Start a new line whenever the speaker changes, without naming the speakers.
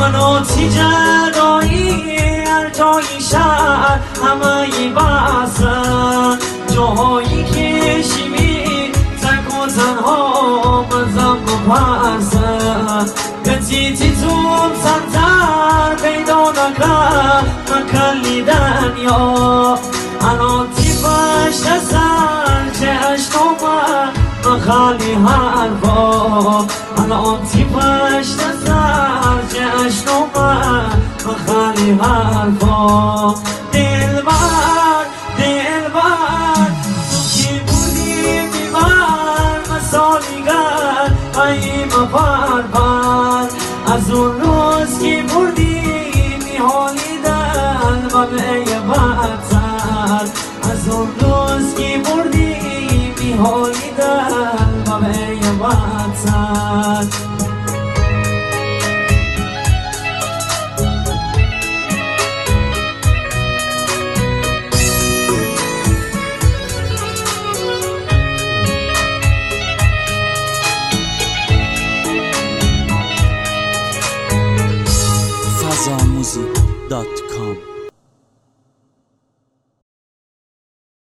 من آتی جدایی هر جایی شهر همه ی بسن جاهایی که شیمی تک و تنها مزم و پرسن گتیتی توم سنتر پیدا نکرد من کلیدن یا اناتی پشت سر چشم من خالی حرفا اناتی پشت سر چشم من خالی حرفا دلبر دلبر تو کی بودی بیمار مسالیگر ای مپر پر از اون روز که بردی میحالیدن و به بدتر از اون روز که بردی میحالیدن و به بدتر
fazamusic.com